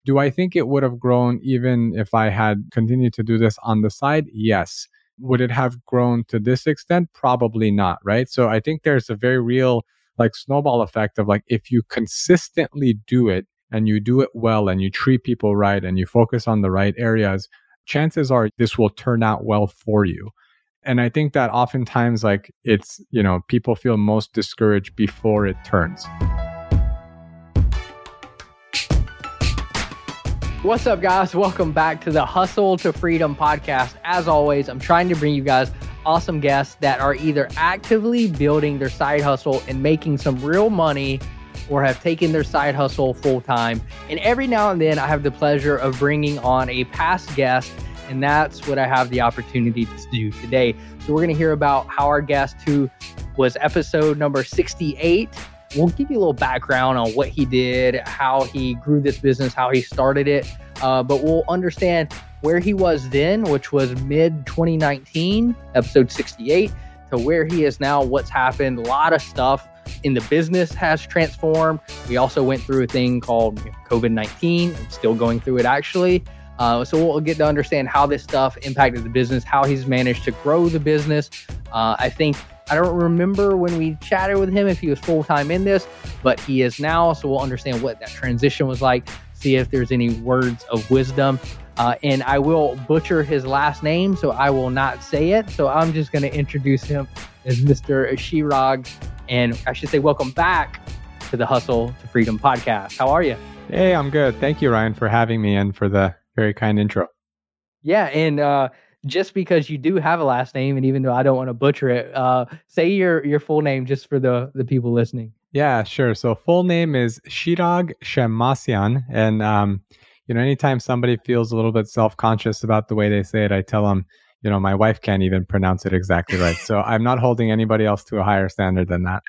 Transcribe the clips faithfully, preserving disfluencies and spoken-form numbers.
Do I think it would have grown even if I had continued to do this on the side? Yes. Would it have grown to this extent? Probably not, right? So I think there's a very real like snowball effect of like, if you consistently do it and you do it well and you treat people right and you focus on the right areas, chances are this will turn out well for you. And I think that oftentimes like it's, you know, people feel most discouraged before it turns. What's up, guys? Welcome back to the Hustle to Freedom podcast. As always, I'm trying to bring you guys awesome guests that are either actively building their side hustle and making some real money or have taken their side hustle full time. And every now and then I have the pleasure of bringing on a past guest, and that's what I have the opportunity to do today. So we're going to hear about how our guest, who was episode number sixty-eight, we'll give you a little background on what he did, how he grew this business, how he started it. Uh, but we'll understand where he was then, which was mid twenty nineteen, episode sixty-eight, to where he is now, what's happened. A lot of stuff in the business has transformed. We also went through a thing called COVID nineteen. I'm still going through it, actually. Uh, so we'll get to understand how this stuff impacted the business, how he's managed to grow the business. Uh, I think I don't remember when we chatted with him if he was full-time in this, but he is now. So we'll understand what that transition was like, see if there's any words of wisdom. Uh, and I will butcher his last name, so I will not say it. So I'm just going to introduce him as Mister Chirag. And I should say welcome back to the Hustle to Freedom podcast. How are you? Hey, I'm good. Thank you, Ryan, for having me and for the very kind intro. Yeah, and uh, just because you do have a last name, and even though I don't want to butcher it, uh, say your your full name just for the, the people listening. Yeah, sure. So full name is Chirag Shemmassian. And, um, you know, anytime somebody feels a little bit self-conscious about the way they say it, I tell them, you know, my wife can't even pronounce it exactly right. So I'm not holding anybody else to a higher standard than that.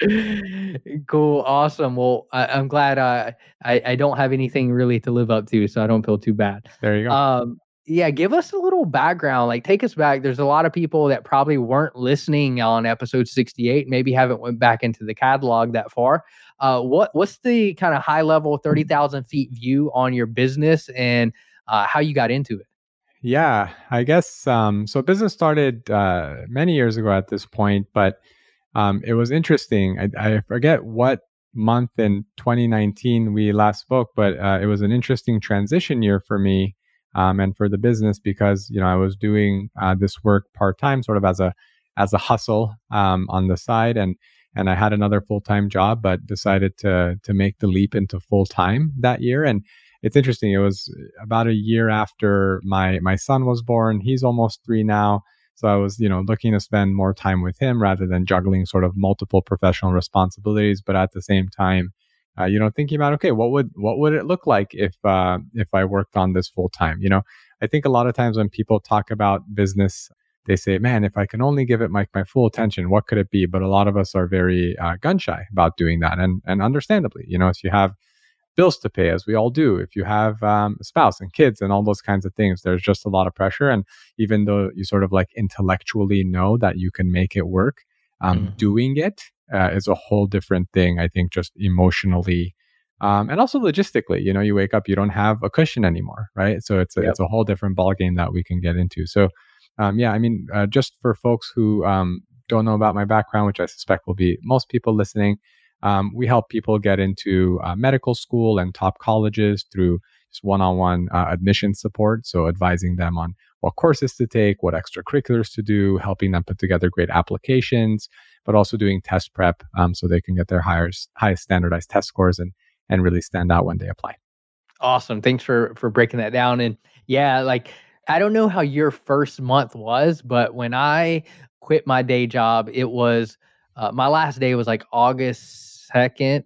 Cool. Awesome. Well, I, I'm glad uh, I, I don't have anything really to live up to, so I don't feel too bad. There you go. Um, yeah, give us a little background. Like, take us back. There's a lot of people that probably weren't listening on episode sixty-eight, maybe haven't went back into the catalog that far. Uh, what What's the kind of high level thirty thousand feet view on your business and uh, how you got into it? Yeah, I guess, um, so business started uh, many years ago at this point, but um, it was interesting. I, I forget what month in twenty nineteen we last spoke, but uh, it was an interesting transition year for me um, and for the business because, you know, I was doing uh, this work part-time sort of as a as a hustle um, on the side, and and I had another full-time job, but decided to to make the leap into full-time that year. And it's interesting. It was about a year after my my son was born. He's almost three now. So I was, you know, looking to spend more time with him rather than juggling sort of multiple professional responsibilities. But at the same time, uh, you know, thinking about, okay, what would what would it look like if uh, if I worked on this full time? You know, I think a lot of times when people talk about business, they say, man, if I can only give it my, my full attention, what could it be? But a lot of us are very uh, gun shy about doing that. And and understandably, you know, if you have bills to pay, as we all do, if you have um, a spouse and kids and all those kinds of things, there's just a lot of pressure. And even though you sort of like intellectually know that you can make it work, um, mm. doing it uh, is a whole different thing, I think, just emotionally um, and also logistically. You know, you wake up, you don't have a cushion anymore, right? So it's a, yep. it's a whole different ballgame that we can get into. So um, yeah, I mean, uh, just for folks who um, don't know about my background, which I suspect will be most people listening, Um, we help people get into uh, medical school and top colleges through just one-on-one uh, admission support. So advising them on what courses to take, what extracurriculars to do, helping them put together great applications, but also doing test prep um, so they can get their highest, highest standardized test scores and and really stand out when they apply. Awesome. Thanks for for breaking that down. And yeah, like, I don't know how your first month was, but when I quit my day job, it was, uh, my last day was like August second,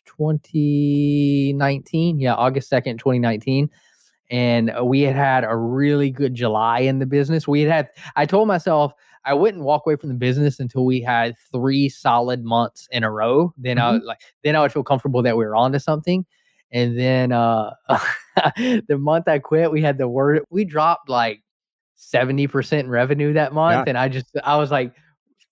twenty nineteen. Yeah, August second, twenty nineteen. And we had had a really good July in the business. We had had, I told myself I wouldn't walk away from the business until we had three solid months in a row. Then mm-hmm. I would like, then I would feel comfortable that we were onto something. And then uh, the month I quit, we had the word, we dropped like seventy percent in revenue that month. Yeah. And I just, I was like,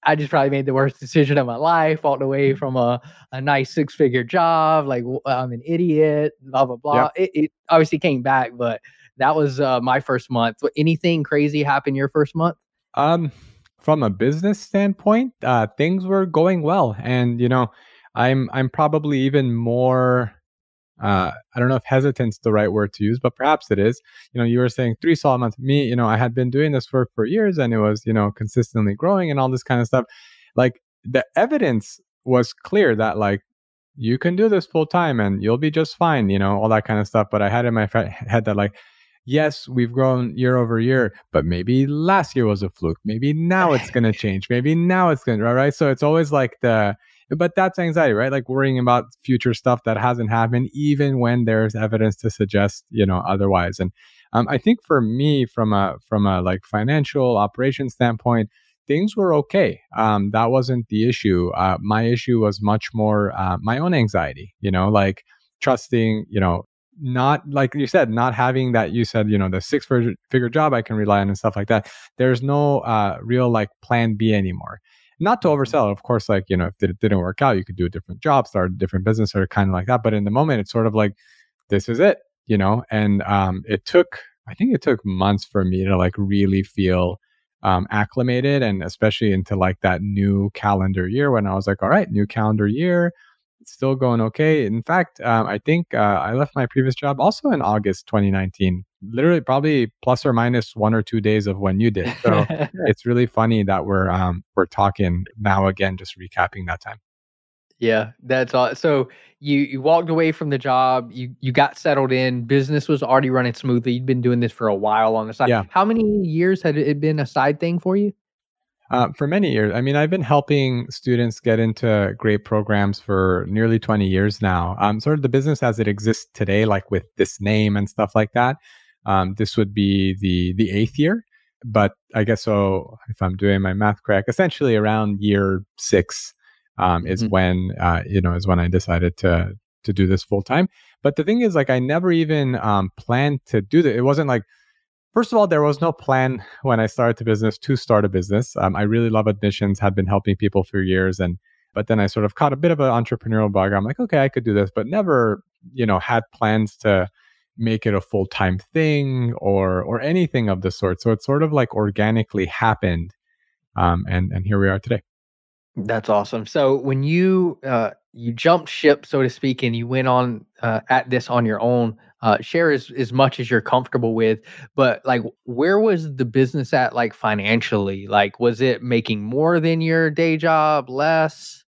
I just probably made the worst decision of my life, walked away from a, a nice six figure job. Like w- I'm an idiot, blah, blah, Yep. blah. It, it obviously came back, but that was uh, my first month. So anything crazy happened your first month? Um, from a business standpoint, uh, things were going well, and you know, I'm I'm probably even more. Uh, I don't know if hesitant's the right word to use, but perhaps it is. You know, you were saying three solid months. Me, you know, I had been doing this work for years, and it was, you know, consistently growing and all this kind of stuff. Like the evidence was clear that like you can do this full time and you'll be just fine. You know, all that kind of stuff. But I had in my head that like, yes, we've grown year over year, but maybe last year was a fluke. Maybe now it's going to change. Maybe now it's going to, right? So it's always like the, but that's anxiety, right? Like worrying about future stuff that hasn't happened, even when there's evidence to suggest, you know, otherwise. And um, I think for me, from a, from a like financial operation standpoint, things were okay. Um, that wasn't the issue. Uh, my issue was much more uh, my own anxiety, you know, like trusting, you know, not like you said, not having that, you said, you know, the six figure job I can rely on and stuff like that. There's no uh, real like plan B anymore. Not to oversell, of course, like, you know, if it didn't work out, you could do a different job, start a different business or kind of like that. But in the moment, it's sort of like, this is it, you know, and um, it took, I think it took months for me to like really feel um, acclimated, and especially into like that new calendar year when I was like, all right, new calendar year. It's still going okay. In fact, um, I think uh, I left my previous job also in August twenty nineteen, literally probably plus or minus one or two days of when you did. So it's really funny that we're um, we're talking now again, just recapping that time. Yeah, that's all. So you you walked away from the job, you you got settled in, business was already running smoothly. You'd been doing this for a while on the side. Yeah. How many years had it been a side thing for you? Uh, for many years. I mean, I've been helping students get into great programs for nearly twenty years now. Um, sort of the business as it exists today, like with this name and stuff like that. Um, this would be the the eighth year, but I guess so. If I'm doing my math correct, essentially around year six um, is Mhm. when uh, you know is when I decided to to do this full time. But the thing is, like, I never even um, planned to do that. It wasn't like, first of all, there was no plan when I started the business to start a business. Um, I really love admissions, had been helping people for years, and but then I sort of caught a bit of an entrepreneurial bug. I'm like, okay, I could do this, but never, you know, had plans to make it a full time thing or or anything of the sort. So it sort of like organically happened, um, and and here we are today. That's awesome. So when you uh, you jumped ship, so to speak, and you went on uh, at this on your own, uh, share as as much as you're comfortable with. But like, where was the business at, like financially? Like, was it making more than your day job, less,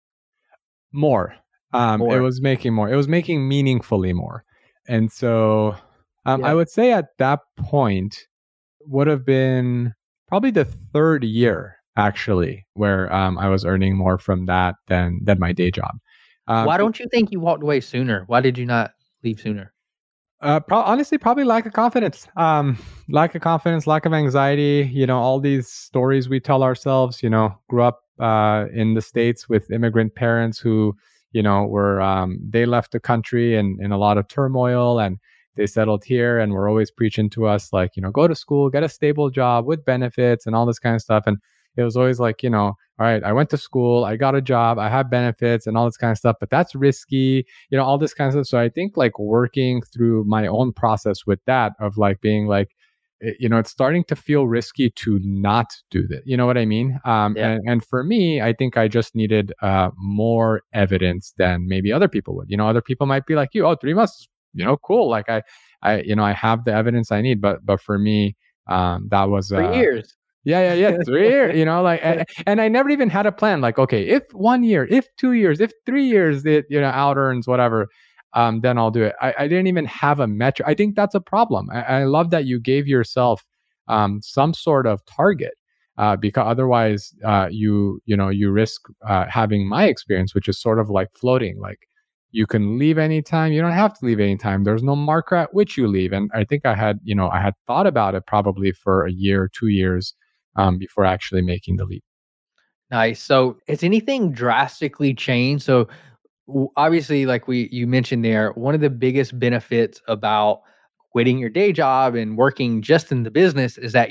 More. Um, it more? was making more. It was making meaningfully more, and so um, I Yeah. would say at that point would have been probably the third year actually where um, I was earning more from that than than my day job. Um, Why don't you think you walked away sooner? Why did you not leave sooner? uh, pro- honestly, probably lack of confidence, um, lack of confidence, lack of anxiety. You know, all these stories we tell ourselves. You know, grew up uh, in the States with immigrant parents who, you know, were um, they left the country in in a lot of turmoil and they settled here, and were always preaching to us like, you know, go to school, get a stable job with benefits and all this kind of stuff. And it was always like, you know, all right, I went to school, I got a job, I have benefits and all this kind of stuff, but that's risky, you know, all this kind of stuff. So I think like working through my own process with that of like being like, it- you know, it's starting to feel risky to not do that. You know what I mean? Um, Yeah. and, and for me, I think I just needed uh, more evidence than maybe other people would. You know, other people might be like, you, oh, three months, you know, cool. Like I, I, you know, I have the evidence I need, but, but for me, um, that was, For uh, years. yeah, yeah, yeah. Three years, you know, like, and, and I never even had a plan. Like, okay, if one year, if two years, if three years, it you know out earns whatever, um, then I'll do it. I, I didn't even have a metric. I think that's a problem. I, I love that you gave yourself um some sort of target, uh, because otherwise, uh, you you know you risk uh, having my experience, which is sort of like floating. Like, you can leave anytime. You don't have to leave anytime. There's no marker at which you leave. And I think I had, you know, I had thought about it probably for a year, two years um, before actually making the leap. Nice. So, has anything drastically changed? So, w- obviously, like we you mentioned there, one of the biggest benefits about quitting your day job and working just in the business is that you're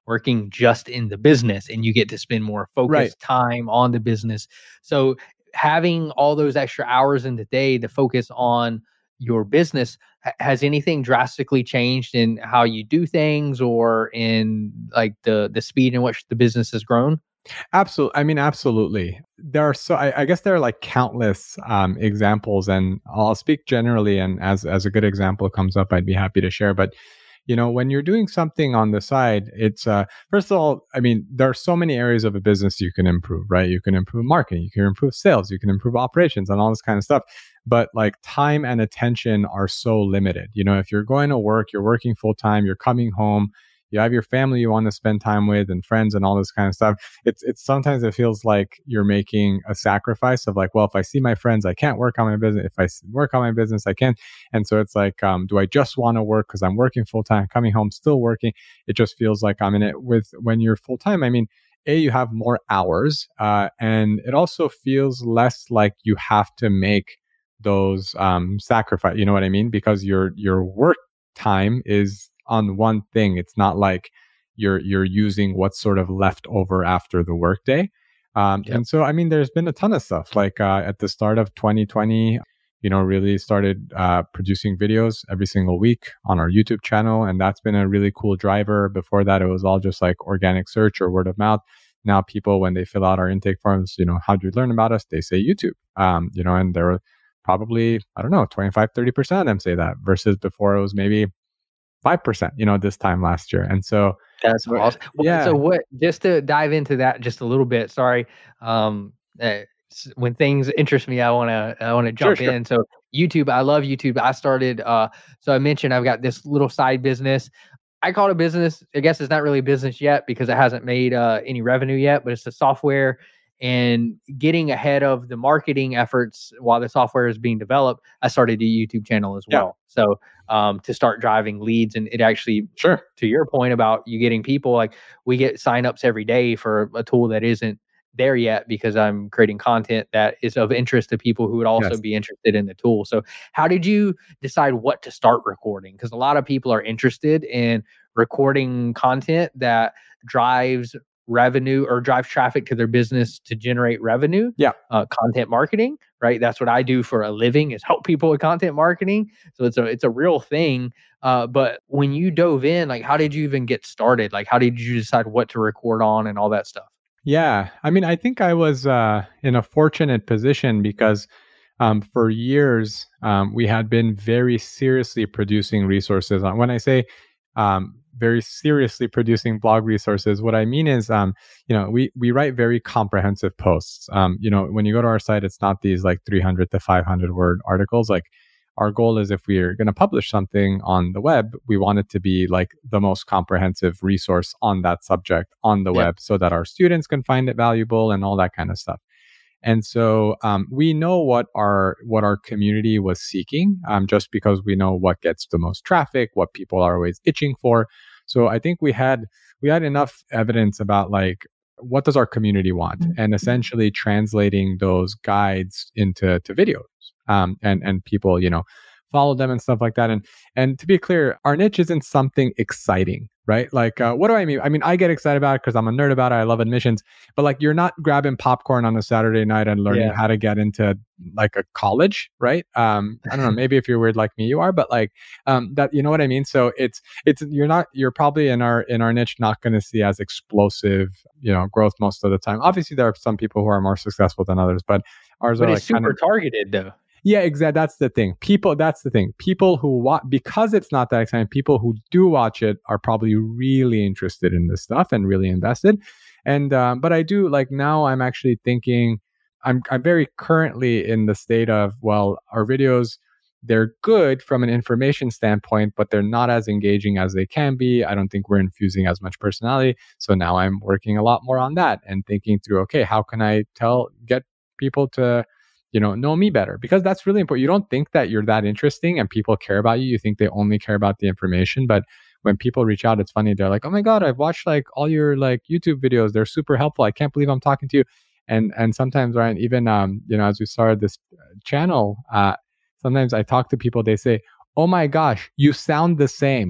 working just in the business, and you get to spend more Right. focused time on the business. So having all those extra hours in the day to focus on your business, ha- has anything drastically changed in how you do things or in like the the speed in which the business has grown? Absolutely. I mean, absolutely. There are so I, I guess there are like countless um, examples, and I'll speak generally. And as as a good example comes up, I'd be happy to share. But you know, when you're doing something on the side, it's uh, first of all, I mean, there are so many areas of a business you can improve, right? You can improve marketing, you can improve sales, you can improve operations, and all this kind of stuff. But like time and attention are so limited. You know, if you're going to work, you're working full time, you're coming home, you have your family you want to spend time with and friends and all this kind of stuff. It's it's sometimes it feels like you're making a sacrifice of like, well, if I see my friends, I can't work on my business. If I s- work on my business, I can. And so it's like, um, do I just want to work because I'm working full time, coming home, still working? It just feels like I'm in it. With when you're full time, I mean, a you have more hours, uh, and it also feels less like you have to make those um, sacrifice. You know what I mean? Because your your work time is on one thing. It's not like you're you're using what's sort of left over after the workday. Um, Yep. and so, I mean, there's been a ton of stuff. Like uh, at the start of twenty twenty, you know, really started uh, producing videos every single week on our YouTube channel, and that's been a really cool driver. Before that, it was all just like organic search or word of mouth. Now, people when they fill out our intake forms, you know, how do you learn about us? They say YouTube. Um, you know, and there were probably I don't know, twenty-five, thirty percent of them say that, versus before it was maybe five percent, you know, this time last year. And so, That's uh, awesome. Well, yeah, so what, just to dive into that just a little bit, sorry. Um, uh, s- when things interest me, I want to, I want to sure, jump sure. in. So YouTube, I love YouTube. I started, uh, so I mentioned I've got this little side business. I call it a business. I guess it's not really a business yet because it hasn't made uh, any revenue yet, but it's a software, and getting ahead of the marketing efforts while the software is being developed. I started a YouTube channel as Yeah, well. So um, to start driving leads, and it actually, sure. to your point about you getting people, like we get signups every day for a tool that isn't there yet because I'm creating content that is of interest to people who would also Yes. be interested in the tool. So how did you decide what to start recording? Because a lot of people are interested in recording content that drives revenue or drives traffic to their business to generate revenue. Yeah. Uh, content marketing, right? That's what I do for a living, is help people with content marketing. So it's a it's a real thing. Uh, but when you dove in, like, how did you even get started? Like, how did you decide what to record on and all that stuff? Yeah. I mean, I think I was uh, in a fortunate position because um, for years um, we had been very seriously producing resources. On When I say um, very seriously producing blog resources, what I mean is, um, you know, we we write very comprehensive posts. Um, you know, when you go to our site, it's not these like three hundred to five hundred word articles. Like our goal is, if we're going to publish something on the web, we want it to be like the most comprehensive resource on that subject on the Yep. web, so that our students can find it valuable and all that kind of stuff. And so um, we know what our what our community was seeking, um, just because we know what gets the most traffic, what people are always itching for. So I think we had we had enough evidence about like, what does our community want, and essentially translating those guides into to videos, um, and and people, you know, follow them and stuff like that. And and to be clear, our niche isn't something exciting, right? Like, uh, what do I mean? I mean, I get excited about it because I'm a nerd about it. I love admissions, but like, you're not grabbing popcorn on a Saturday night and learning Yeah. how to get into like a college, right? Um, I don't know. Maybe if you're weird like me, you are, but like, um, that, you know what I mean? So it's it's you're not you're probably in our in our niche not going to see as explosive, you know, growth most of the time. Obviously, there are some people who are more successful than others, but ours But are it's like kind super of. targeted though. Yeah, exactly. That's the thing. People, that's the thing. People who watch, because it's not that exciting, people who do watch it are probably really interested in this stuff and really invested. And, um, but I do like, now I'm actually thinking, I'm, I'm very currently in the state of, well, our videos, they're good from an information standpoint, but they're not as engaging as they can be. I don't think we're infusing as much personality. So now I'm working a lot more on that and thinking through, okay, how can I tell, get people to, you know, know me better? Because that's really important. You don't think that you're that interesting and people care about you. You think they only care about the information. But when people reach out, it's funny. They're like, oh my God, I've watched like all your like YouTube videos. They're super helpful. I can't believe I'm talking to you. And, and sometimes, Ryan, even, um, you know, as we started this channel, uh, sometimes I talk to people, they say, oh my gosh, you sound the same.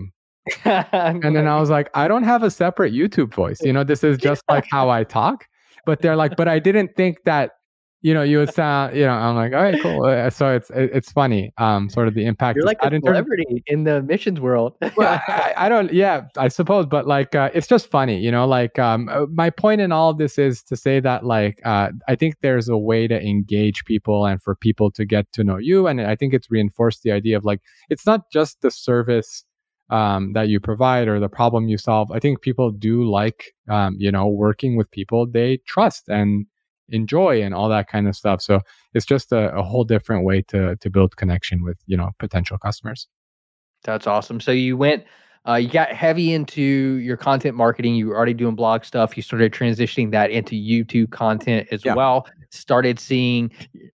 And then I was like, I don't have a separate YouTube voice. You know, this is just like how I talk. But they're like, but I didn't think that, you know, you would sound, you know, I'm like, all right, cool. Uh, So it's it's funny, um, sort of the impact You're it's like a had in terms. celebrity in the missions world. Well, I, I don't, yeah, I suppose, but like, uh, it's just funny, you know, like, um, uh, my point in all of this is to say that, like, uh, I think there's a way to engage people and for people to get to know you. And I think it's reinforced the idea of like, it's not just the service, um, that you provide or the problem you solve. I think people do like, um, you know, working with people they trust and enjoy and all that kind of stuff. So it's just a, a whole different way to, to build connection with, you know, potential customers. That's awesome. So you went, uh, you got heavy into your content marketing. You were already doing blog stuff. You started transitioning that into YouTube content as Yeah. well. Started seeing,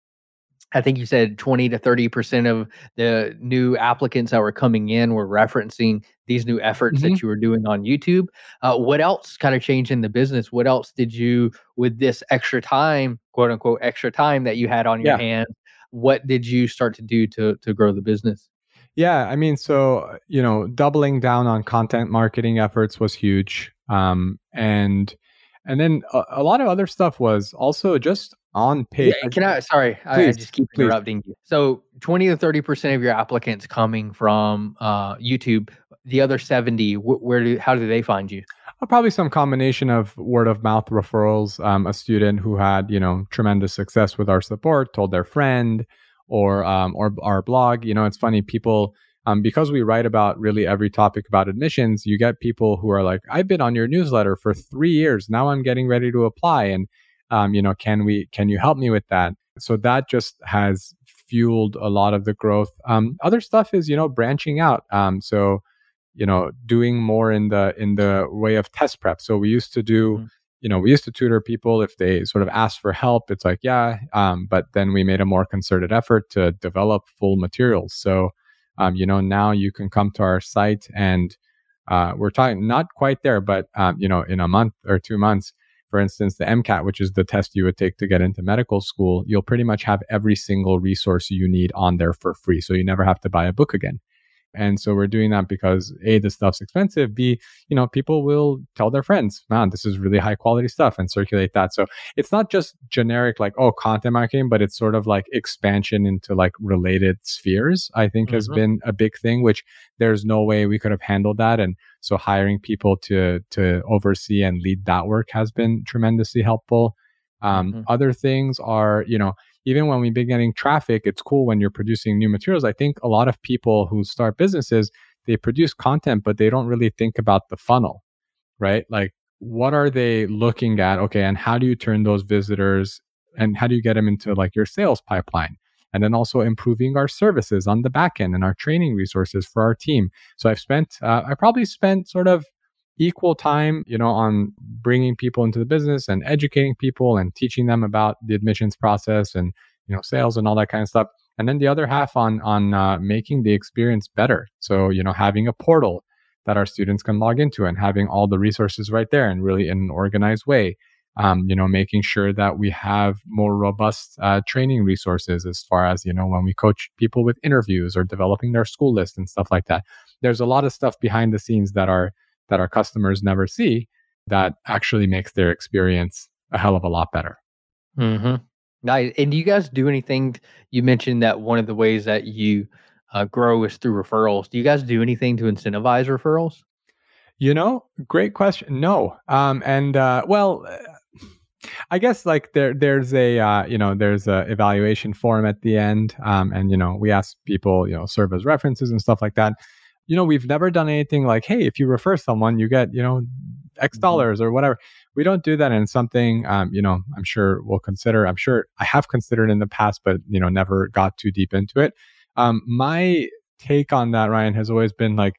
I think you said twenty to thirty percent of the new applicants that were coming in were referencing these new efforts Mhm. that you were doing on YouTube. Uh, what else kind of changed in the business? What else did you, with this extra time, quote unquote, extra time that you had on your Yeah. hands, what did you start to do to to grow the business? Yeah, I mean, so, uh, you know, doubling down on content marketing efforts was huge. Um, and and then a, a lot of other stuff was also just on Yeah, page. can I sorry, I I Please, just keep please. interrupting you. So twenty to thirty percent of your applicants coming from, uh, YouTube, the other seventy, wh where do how do they find you? Uh, Probably some combination of word of mouth referrals. Um, a student who had, you know, tremendous success with our support told their friend, or um, or our blog. You know, it's funny, people, um, because we write about really every topic about admissions. You get people who are like, "I've been on your newsletter for three years. Now I'm getting ready to apply, and um, you know, can we can you help me with that?" So that just has fueled a lot of the growth. Um, other stuff is, you know, branching out. Um, so you know, doing more in the in the way of test prep. So we used to do, Mhm, you know, we used to tutor people if they sort of asked for help. It's like, yeah, um, but then we made a more concerted effort to develop full materials. So, um, you know, now you can come to our site and uh, we're talking not quite there, but um, you know, in a month or two months, for instance, the MCAT, which is the test you would take to get into medical school, you'll pretty much have every single resource you need on there for free. So you never have to buy a book again. And so we're doing that because A, the stuff's expensive. B, you know, people will tell their friends, man, this is really high quality stuff, and circulate that. So it's not just generic, like, oh, content marketing, but it's sort of like expansion into like related spheres, I think has mhm, been a big thing, which there's no way we could have handled that. And so hiring people to, to oversee and lead that work has been tremendously helpful. Um, mhm. other things are, you know, even when we begin getting traffic, it's cool when you're producing new materials. I think a lot of people who start businesses, they produce content, but they don't really think about the funnel, right? Like, what are they looking at? Okay, and how do you turn those visitors and how do you get them into like your sales pipeline? And then also improving our services on the back end and our training resources for our team. So I've spent, uh, I probably spent sort of equal time, you know, on bringing people into the business and educating people and teaching them about the admissions process and, you know, sales and all that kind of stuff. And then the other half on on uh, making the experience better. So, you know, having a portal that our students can log into and having all the resources right there and really in an organized way. Um, you know, making sure that we have more robust uh, training resources as far as, you know, when we coach people with interviews or developing their school list and stuff like that. There's a lot of stuff behind the scenes that are that our customers never see that actually makes their experience a hell of a lot better. Mhm. Nice. And do you guys do anything? You mentioned that one of the ways that you uh, grow is through referrals. Do you guys do anything to incentivize referrals? You know, great question. No. Um, and uh, well, uh, I guess like there there's a uh, you know there's a evaluation form at the end, um, and you know we ask people, you know, serve as references and stuff like that. You know, we've never done anything like, hey, if you refer someone, you get, you know, X Mhm. dollars or whatever. We don't do that, and it's something, um, you know, I'm sure we'll consider. I'm sure I have considered in the past, but you know, never got too deep into it. Um, my take on that, Ryan, has always been like,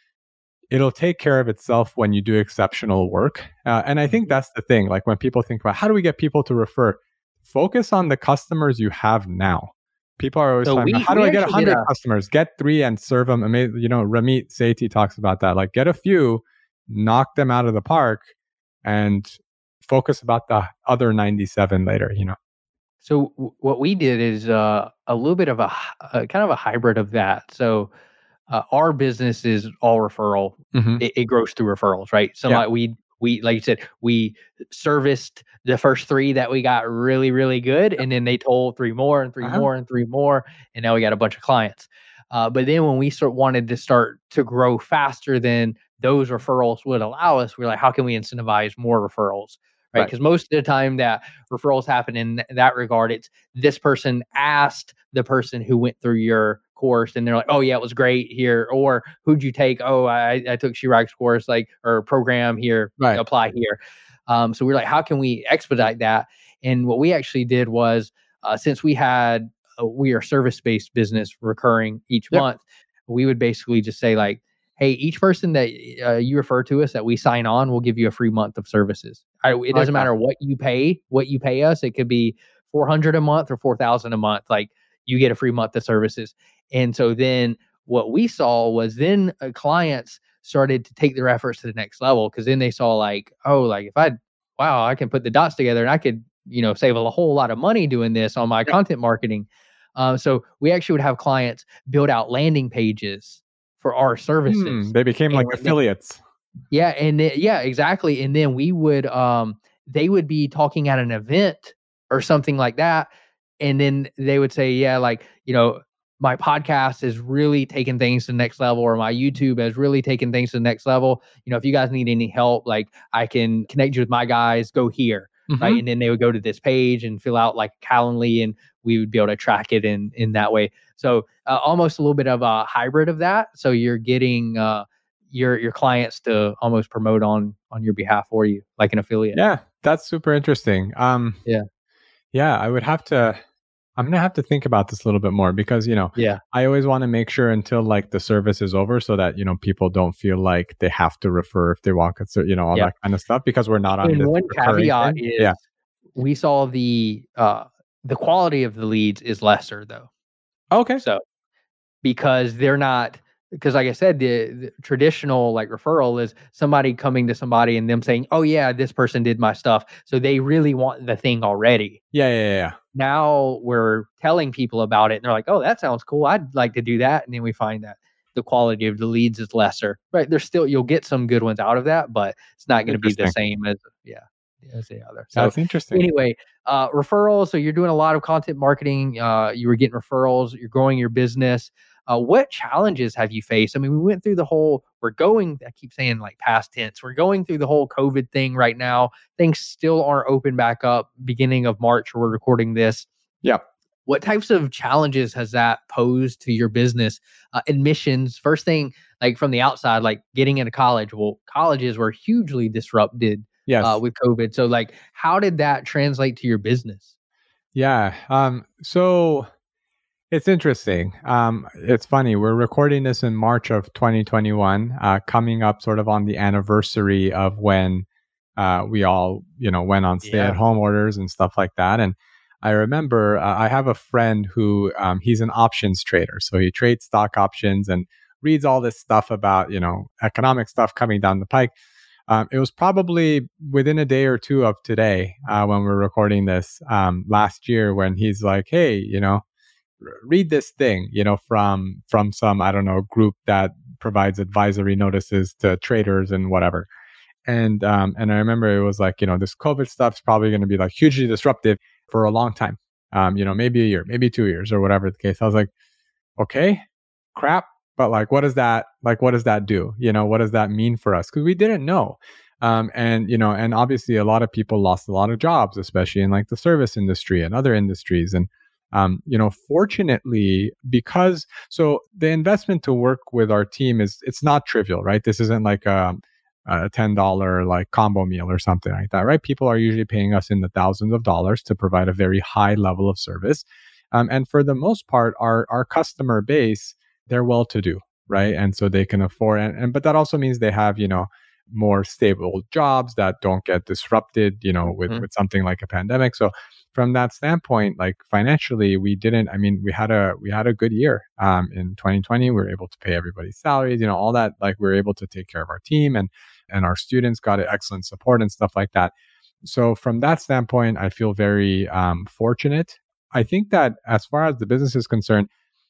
it'll take care of itself when you do exceptional work. Uh, and I think Mhm. that's the thing. Like when people think about how do we get people to refer, focus on the customers you have now. People are always So talking about we how do we I get actually did one hundred a customers? Get three and serve them. Amazing. You know, Ramit Sethi talks about that. Like get a few, knock them out of the park, and focus about the other ninety-seven later. You know. so w- what we did is uh, a little bit of a, hy- uh kind of a hybrid of that. So uh, our business is all referral. Mm-hmm. It, it grows through referrals, right? So Yeah. like we we like you said, we serviced the first three that we got really really good, and then they told three more and three Uh-huh. more and three more, and now we got a bunch of clients. Uh, but then when we sort wanted to start to grow faster than those referrals would allow us, we're like, how can we incentivize more referrals? Right. Right. Because most of the time that referrals happen in th- that regard, it's this person asked the person who went through your course and they're like, oh yeah, it was great here. Or who'd you take? Oh, I, I took Chirag's course, like, or program here, Right. apply here. Um, so we're like, how can we expedite that? And what we actually did was, uh, since we had, uh, we are service-based business recurring each Yep. month, we would basically just say like, hey, each person that uh, you refer to us that we sign on, we'll give you a free month of services. I, it doesn't Like matter what you pay, what you pay us. It could be four hundred a month or four thousand a month. Like you get a free month of services. And so then what we saw was then uh, clients started to take their efforts to the next level. Cause then they saw like, oh, like if I, wow, I can put the dots together and I could, you know, save a whole lot of money doing this on my Yep. content marketing. Um, so we actually would have clients build out landing pages for our services. Hmm, they became And like when they- affiliates. yeah, and then, yeah, exactly. And then we would, um, they would be talking at an event or something like that, and then they would say, yeah, like, you know, my podcast is really taking things to the next level, or my YouTube has really taken things to the next level. You know, if you guys need any help, like I can connect you with my guys. Go here, Mhm. right? And then they would go to this page and fill out like Calendly, and we would be able to track it in in that way. So uh, almost a little bit of a hybrid of that. So you're getting uh, your your clients to almost promote on on your behalf for you, like an affiliate. Yeah, that's super interesting. Um, Yeah. yeah, I would have to. I'm gonna have to think about this a little bit more because you know Yeah. I always want to make sure until like the service is over, so that you know people don't feel like they have to refer if they walk it, you know all Yeah. that kind of stuff because we're not on And this one recurring caveat thing. is Yeah. we saw the uh the quality of the leads is lesser though. Okay. So because they're not, because like I said, the, the traditional like referral is somebody coming to somebody and them saying, oh yeah, this person did my stuff. So they really want the thing already. Yeah, yeah, yeah, yeah. Now we're telling people about it and they're like, oh, that sounds cool. I'd like to do that. And then we find that the quality of the leads is lesser, right? There's still, you'll get some good ones out of that, but it's not going to be the Interesting. same as, yeah, as the other. So That's interesting. anyway, uh, referrals. So you're doing a lot of content marketing. Uh, you were getting referrals. You're growing your business. Uh, what challenges have you faced? I mean, we went through the whole, we're going, I keep saying like past tense, we're going through the whole COVID thing right now. Things still aren't open back up beginning of March, we're recording this. Yeah. What types of challenges has that posed to your business? Uh, admissions, first thing, like from the outside, like getting into college. Well, colleges were hugely disrupted Yes. uh, with COVID. So like, how did that translate to your business? Yeah. Um, so it's interesting. Um, it's funny. We're recording this in March of twenty twenty-one, uh, coming up sort of on the anniversary of when uh, we all, you know, went on stay-at-home orders and stuff like that. And I remember uh, I have a friend who um, he's an options trader, so he trades stock options and reads all this stuff about you know economic stuff coming down the pike. Um, it was probably within a day or two of today uh, when we're recording this um, last year when he's like, "Hey, you know." read this thing, you know, from from some, I don't know, group that provides advisory notices to traders and whatever. And um, and I remember it was like, you know, this COVID stuff's probably going to be like hugely disruptive for a long time. Um, you know, maybe a year, maybe two years or whatever the case. I was like, okay, crap. But like, what does that, like, what does that do? You know, what does that mean for us? Because we didn't know. Um, and, you know, and obviously a lot of people lost a lot of jobs, especially in like the service industry and other industries. And Um, you know, fortunately, because so the investment to work with our team is it's not trivial, right? This isn't like a, a ten dollar like combo meal or something like that, right? People are usually paying us in the thousands of dollars to provide a very high level of service, um, and for the most part, our our customer base they're well to do, right? And so they can afford, and, and but that also means they have you know more stable jobs that don't get disrupted, you know, with Mhm. with something like a pandemic. So from that standpoint, like financially, we didn't, I mean, we had a, we had a good year. Um, in twenty twenty, we were able to pay everybody's salaries, you know, all that, like we were able to take care of our team and, and our students got excellent support and stuff like that. So from that standpoint, I feel very, um, fortunate. I think that as far as the business is concerned,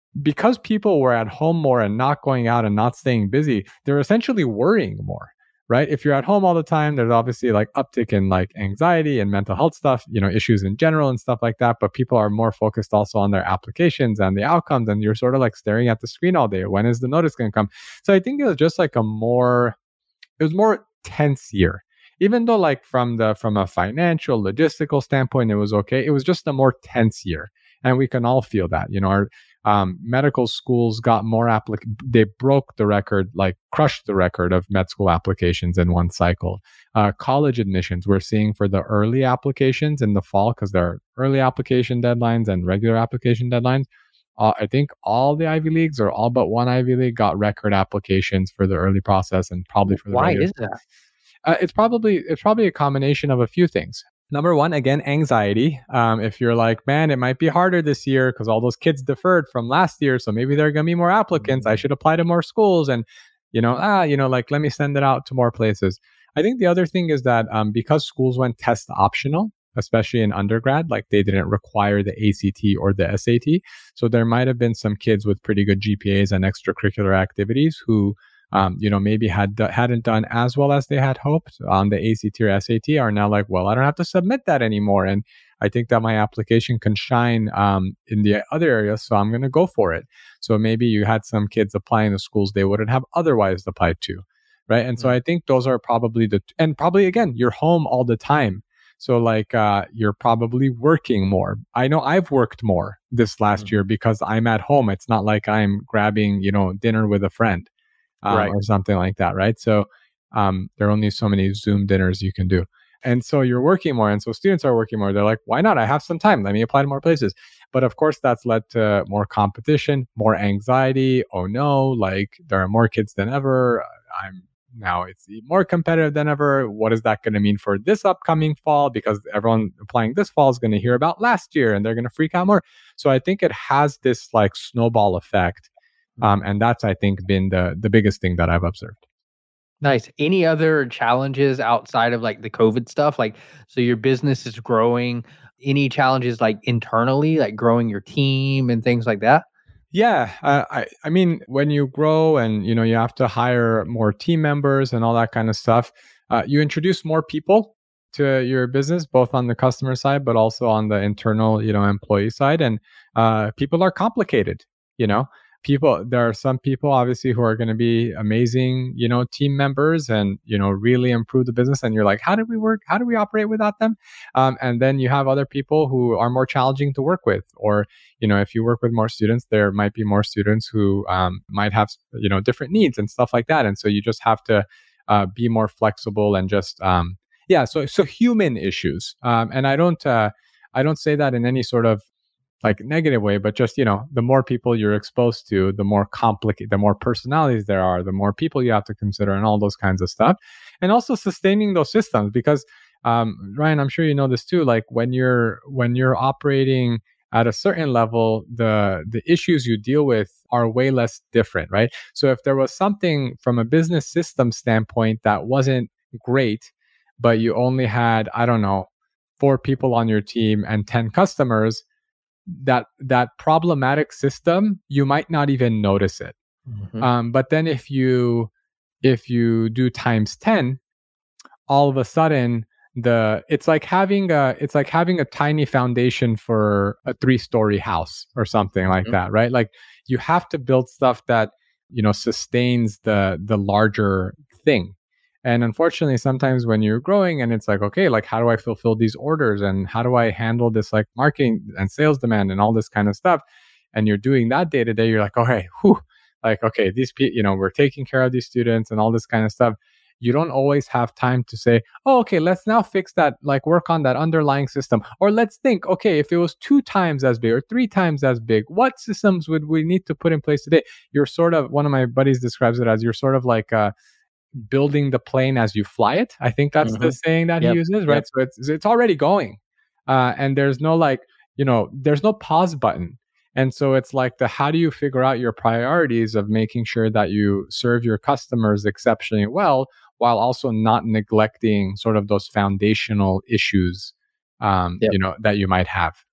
because people were at home more and not going out and not staying busy, they're essentially worrying more, right? If you're at home all the time, there's obviously like uptick in like anxiety and mental health stuff, you know, issues in general and stuff like that. But people are more focused also on their applications and the outcomes. And you're sort of like staring at the screen all day. When is the notice going to come? So I think it was just like a more, it was more tense year. Even though like from the, from a financial, logistical standpoint, it was okay. It was just a more tense year. And we can all feel that, you know, our, Um, medical schools got more applic. They broke the record, like crushed the record of med school applications in one cycle. Uh, college admissions we're seeing for the early applications in the fall, because there are early application deadlines and regular application deadlines. Uh, I think all the Ivy Leagues or all but one Ivy League got record applications for the early process and probably for the Why regular. is that? Uh, it's probably it's probably a combination of a few things. Number one, again, anxiety. Um, if you're like, man, it might be harder this year because all those kids deferred from last year, so maybe there are going to be more applicants. I should apply to more schools, and you know, ah, you know, like let me send it out to more places. I think the other thing is that um, because schools went test optional, especially in undergrad, like they didn't require the A C T or the S A T, so there might have been some kids with pretty good G P As and extracurricular activities who Um, you know, maybe had hadn't done as well as they had hoped on the A C T or S A T, are now like, well, I don't have to submit that anymore, and I think that my application can shine um, in the other areas, so I'm going to go for it. So maybe you had some kids applying to schools they wouldn't have otherwise applied to, right? And so I think those are probably the and probably again, you're home all the time, so like uh, you're probably working more. I know I've worked more this last mm-hmm. year because I'm at home. It's not like I'm grabbing, you know, dinner with a friend. Um, right. Or something like that, right? So um, there are only so many Zoom dinners you can do. And so you're working more. And so students are working more. They're like, why not? I have some time. Let me apply to more places. But of course, that's led to more competition, more anxiety. Oh no, like there are more kids than ever. I'm now it's more competitive than ever. What is that going to mean for this upcoming fall? Because everyone applying this fall is going to hear about last year and they're going to freak out more. So I think it has this like snowball effect. Um, and that's, I think, been the the biggest thing that I've observed. Nice. Any other challenges outside of like the COVID stuff? Like, so your business is growing. Any challenges like internally, like growing your team and things like that? Yeah, uh, I I mean, when you grow and you know you have to hire more team members and all that kind of stuff, uh, you introduce more people to your business, both on the customer side, but also on the internal, you know, employee side. And uh, people are complicated, you know. People, there are some people obviously who are going to be amazing, you know, team members and, you know, really improve the business. And you're like, how do we work? How do we operate without them? Um, and then you have other people who are more challenging to work with. Or, you know, if you work with more students, there might be more students who um, might have, you know, different needs and stuff like that. And so you just have to uh, be more flexible and just, um, yeah. So, so human issues. Um, and I don't, uh, I don't say that in any sort of like negative way, but just, you know, the more people you're exposed to, the more complicated, the more personalities there are, the more people you have to consider and all those kinds of stuff. And also sustaining those systems because, um, Ryan, I'm sure you know this too, like when you're, when you're operating at a certain level, the, the issues you deal with are way less different, right? So if there was something from a business system standpoint that wasn't great, but you only had, I don't know, four people on your team and ten customers, that that problematic system, you might not even notice it. Mm-hmm. Um, but then if you if you do times ten, all of a sudden the it's like having a it's like having a tiny foundation for a three-story house or something like mm-hmm. that, right? Like you have to build stuff that, you know, sustains the the larger thing. And unfortunately, sometimes when you're growing and it's like, okay, like how do I fulfill these orders and how do I handle this like marketing and sales demand and all this kind of stuff? And you're doing that day to day, you're like, okay, whew, like, okay, these people, you know, we're taking care of these students and all this kind of stuff. You don't always have time to say, oh, okay, let's now fix that, like work on that underlying system. Or let's think, okay, if it was two times as big or three times as big, what systems would we need to put in place today? You're sort of, one of my buddies describes it as you're sort of like, uh, building the plane as you fly it. I think that's mm-hmm. the saying that yep. he uses, right? Yep. So it's it's already going, uh, and there's no like you know there's no pause button, and so it's like the how do you figure out your priorities of making sure that you serve your customers exceptionally well while also not neglecting sort of those foundational issues, um, yep. you know that you might have.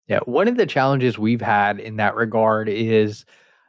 Yeah. One of the challenges we've had in that regard is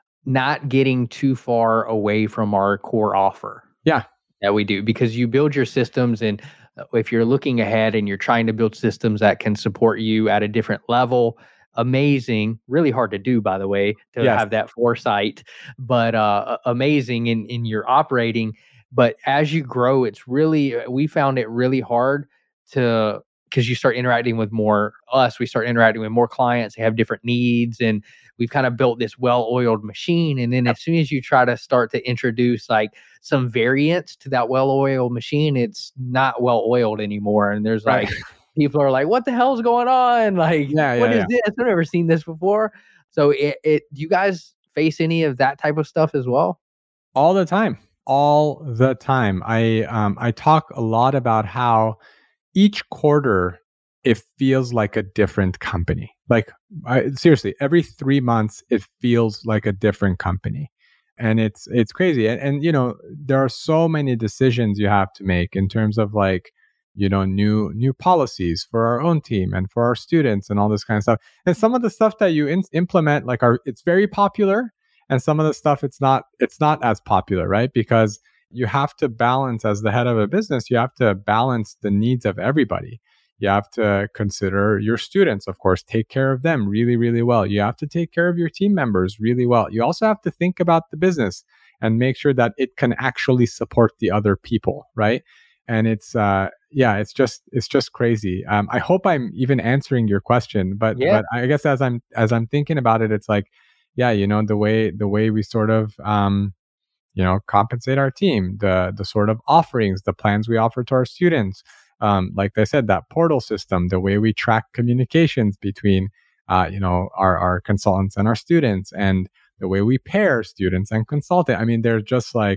not getting too far away from our core offer Yeah. that we do, because you build your systems, and uh, if you're looking ahead and you're trying to build systems that can support you at a different level, amazing, really hard to do, by the way, to Yes. have that foresight, but uh, amazing in, in your operating. But as you grow, it's really, uh, we found it really hard to, because you start interacting with more us, we start interacting with more clients, they have different needs, and we've kind of built this well-oiled machine. And then Yep. as soon as you try to start to introduce like some variants to that well-oiled machine, it's not well-oiled anymore. And there's Right. like, people are like, what the hell's going on? Like, Yeah. what Yeah. is Yeah. this? I've never seen this before. So it, it, do you guys face any of that type of stuff as well? All the time. All the time. I um I talk a lot about how each quarter it feels like a different company. Like I, seriously, every three months it feels like a different company, and it's it's crazy. And, and you know there are so many decisions you have to make in terms of like you know new new policies for our own team and for our students and all this kind of stuff. And some of the stuff that you in, implement like are it's very popular, and some of the stuff it's not it's not as popular, right? Because you have to balance, as the head of a business, you have to balance the needs of everybody. You have to consider your students, of course, take care of them really, really well. You have to take care of your team members really well. You also have to think about the business and make sure that it can actually support the other people, right? And it's, uh, yeah, it's just, it's just crazy. Um, I hope I'm even answering your question, but, Yeah. but I guess as I'm, as I'm thinking about it, it's like, yeah, you know, the way, the way we sort of, um, you know, compensate our team, the the sort of offerings, the plans we offer to our students. Um, like I said, that portal system, the way we track communications between, uh, you know, our, our consultants and our students, and the way we pair students and consultant. I mean, there's just like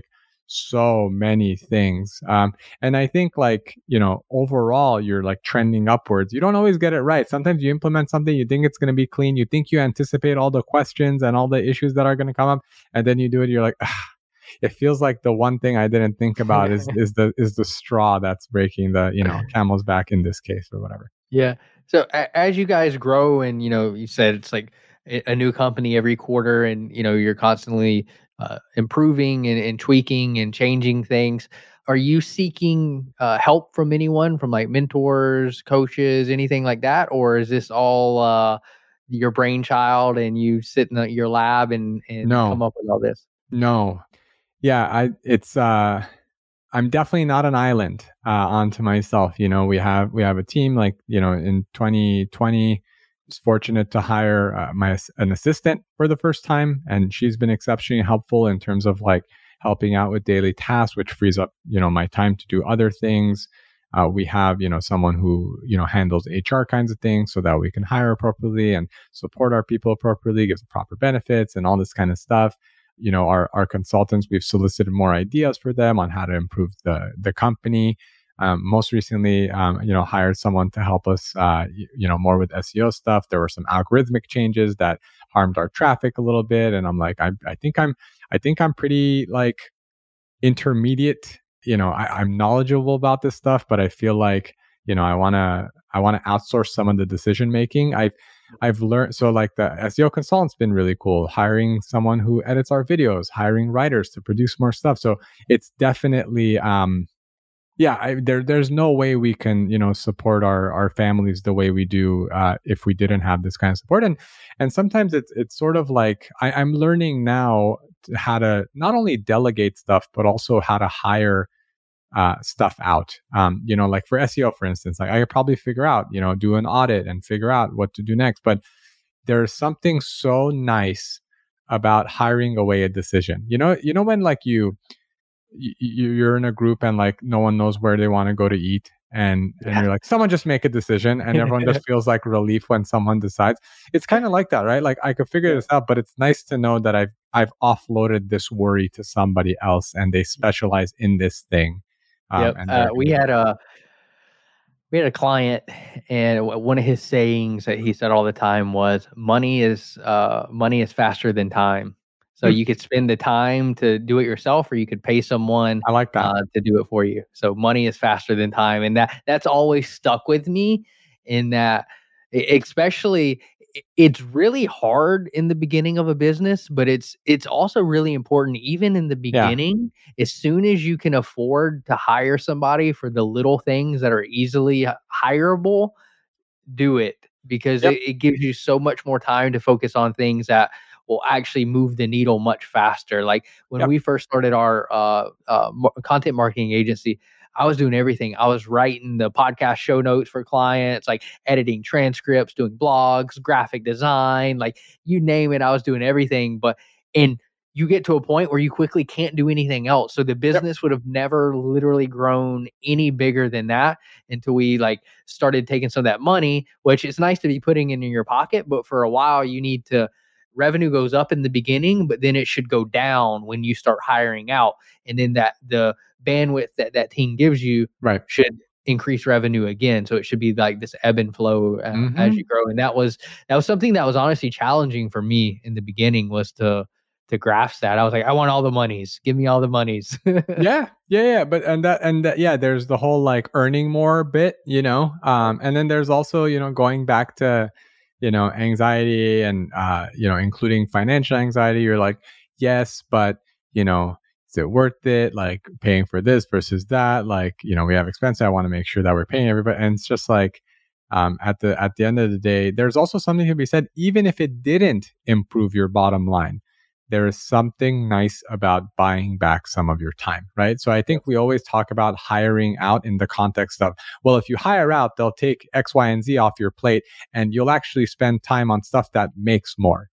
so many things. Um, and I think like, you know, overall, you're like trending upwards. You don't always get it right. Sometimes you implement something, you think it's going to be clean. You think you anticipate all the questions and all the issues that are going to come up. And then you do it. You're like, ah, it feels like the one thing I didn't think about is is the is the straw that's breaking the you know camel's back in this case or whatever. Yeah. So a- as you guys grow, and you know, you said it's like a a new company every quarter, and you know, you're constantly uh, improving and, and tweaking and changing things. Are you seeking uh, help from anyone, from like mentors, coaches, anything like that, or is this all uh, your brainchild and you sit in the, your lab and and No, come up with all this? no, yeah, I it's uh I'm definitely not an island uh, onto myself. You know, we have we have a team. Like you know, in twenty twenty, I was fortunate to hire uh, my an assistant for the first time, and she's been exceptionally helpful in terms of like helping out with daily tasks, which frees up you know my time to do other things. Uh, we have you know someone who you know handles H R kinds of things so that we can hire appropriately and support our people appropriately, gives proper benefits and all this kind of stuff. You know, our, our consultants, we've solicited more ideas for them on how to improve the, the company. Um, most recently, um, you know, hired someone to help us, uh, you, you know, more with S E O stuff. There were some algorithmic changes that harmed our traffic a little bit. And I'm like, I, I think I'm, I think I'm pretty like intermediate. You know, I, I'm knowledgeable about this stuff, but I feel like, you know, I want to, I want to outsource some of the decision making. I've, I've learned, so like the S E O consultant's been really cool, hiring someone who edits our videos, hiring writers to produce more stuff. So it's definitely, um, yeah, I, there, there's no way we can, you know, support our, our families the way we do, uh, if we didn't have this kind of support. And, and sometimes it's, it's sort of like, I, I'm learning now how to not only delegate stuff, but also how to hire uh, stuff out. Um, you know, like for S E O, for instance, like I could probably figure out, you know, do an audit and figure out what to do next. But there's something so nice about hiring away a decision. You know, you know when like you, you you're in a group and like no one knows where they want to go to eat. And, and Yeah. you're like, someone just make a decision, and everyone just feels like relief when someone decides. It's kind of like that, right? Like I could figure Yeah. this out, but it's nice to know that I've, I've offloaded this worry to somebody else and they specialize in this thing. Um, Yep. and Uh, they're we able had a we had a client, and w- one of his sayings that he said all the time was, "Money is uh, money is faster than time." So Hmm, you could spend the time to do it yourself, or you could pay someone I like that. uh, to do it for you. So money is faster than time, and that that's always stuck with me. In that, e- especially i- it's really hard in the beginning of a business, but it's it's also really important even in the Yeah. beginning. As soon as you can afford to hire somebody for the little things that are easily h- hireable, do it because Yep. it, it gives you so much more time to focus on things that will actually move the needle much faster. Like when Yep. we first started our uh, uh, mar- content marketing agency, I was doing everything. I was writing the podcast show notes for clients, like editing transcripts, doing blogs, graphic design, like you name it. I was doing everything. But and you get to a point where you quickly can't do anything else. So the Yep. business would have never literally grown any bigger than that until we like started taking some of that money, which is nice to be putting in your pocket, but for a while you need to revenue goes up in the beginning, but then it should go down when you start hiring out. And then that the bandwidth that that team gives you Right. should increase revenue again. So it should be like this ebb and flow uh, as you Hmm. grow. And that was that was something that was honestly challenging for me in the beginning was to to grasp that. I was like, I want all the monies. Give me all the monies. Yeah, yeah, yeah. But and that and that, yeah, there's the whole like earning more bit, you know. Um, and then there's also, you know, going back to, you know, anxiety and uh, you know, including financial anxiety. You're like, yes, but you know, is it worth it? Like paying for this versus that. Like, you know, we have expenses. I want to make sure that we're paying everybody. And it's just like, um, at the at the end of the day, there's also something to be said. Even if it didn't improve your bottom line, there is something nice about buying back some of your time, right? So I think we always talk about hiring out in the context of, well, if you hire out, they'll take X, Y, and Z off your plate and you'll actually spend time on stuff that makes more.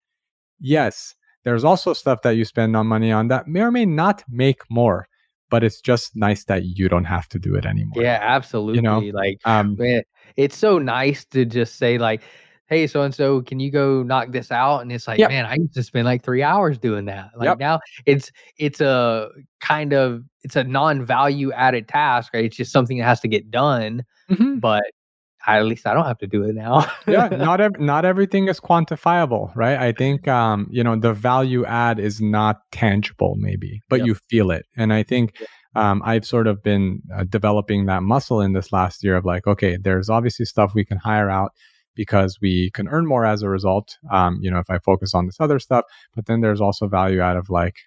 Yes, there's also stuff that you spend on money on that may or may not make more, but it's just nice that you don't have to do it anymore. Yeah, You know, absolutely. Like, um, man, it's so nice to just say like, "Hey, so and so, can you go knock this out?" And it's like, yep, man, I used to spend like three hours doing that. Like yep, now, it's it's a kind of it's a non-value added task, right? It's just something that has to get done, hmm but I, at least I don't have to do it now. yeah. Not ev- not everything is quantifiable, right? I think um, you know, the value add is not tangible, maybe, but Yep. you feel it, and I think Yep. um, I've sort of been uh, developing that muscle in this last year of like, okay, there's obviously stuff we can hire out because we can earn more as a result. Um, you know, if I focus on this other stuff, but then there's also value out of like,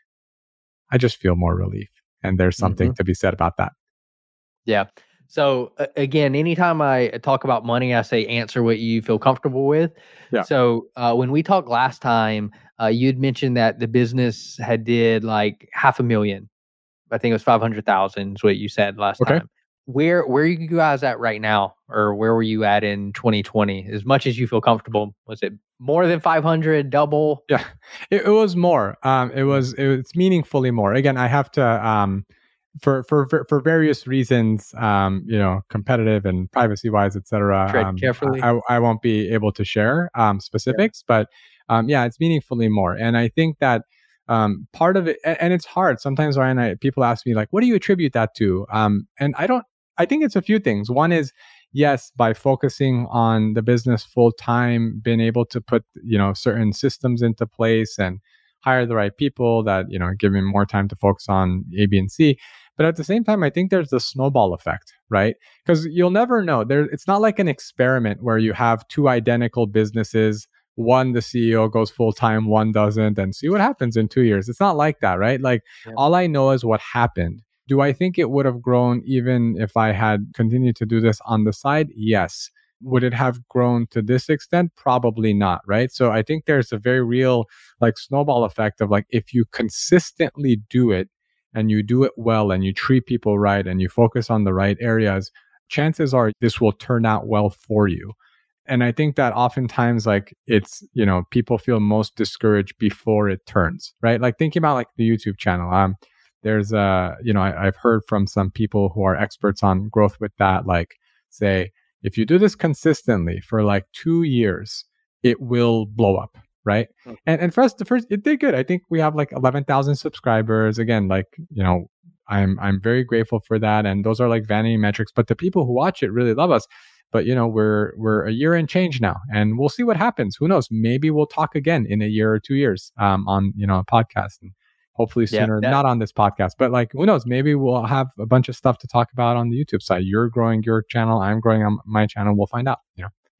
I just feel more relief, and there's something Mhm. to be said about that. Yeah. So a- again, anytime I talk about money, I say answer what you feel comfortable with. Yeah. So uh, when we talked last time, uh, you'd mentioned that the business had did like half a million. I think it was five hundred thousand is what you said last Okay. time. Where where are you guys at right now, or where were you at in twenty twenty? As much as you feel comfortable, was it more than five hundred, double? Yeah, it, it was more. Um, it was it was meaningfully more. Again, I have to um, for for for for various reasons, um, you know, competitive and privacy wise, et cetera. Tread Um, carefully. I I I won't be able to share um Yeah. specifics, but um, yeah, it's meaningfully more, and I think that um part of it, and, and it's hard sometimes. Ryan, I, people ask me like, what do you attribute that to? Um, and I don't. I think it's a few things. One is, yes, by focusing on the business full time, being able to put, you know, certain systems into place and hire the right people that, you know, give me more time to focus on A, B, and C. But at the same time, I think there's the snowball effect, right? Because you'll never know. There, it's not like an experiment where you have two identical businesses. One, the C E O goes full time, one doesn't, and see what happens in two years. It's not like that, right? Like Yeah. all I know is what happened. Do I think it would have grown even if I had continued to do this on the side? Yes. Would it have grown to this extent? Probably not, right? So I think there's a very real like snowball effect of like, if you consistently do it and you do it well and you treat people right and you focus on the right areas, chances are this will turn out well for you. And I think that oftentimes like it's, you know, people feel most discouraged before it turns, right? Like thinking about like the YouTube channel. Um, there's a, you know, I, I've heard from some people who are experts on growth with that, like say, if you do this consistently for like two years, it will blow up, right? Mm. And and for us, the first, it did good. I think we have like eleven thousand subscribers. Again, like, you know, I'm I'm very grateful for that. And those are like vanity metrics, but the people who watch it really love us. But you know, we're we're a year and change now, and we'll see what happens. Who knows? Maybe we'll talk again in a year or two years um, on, you know, a podcast. And hopefully Yeah. sooner, That, not on this podcast, but like, who knows? Maybe we'll have a bunch of stuff to talk about on the YouTube side. You're growing your channel, I'm growing on my channel. We'll find out, you know.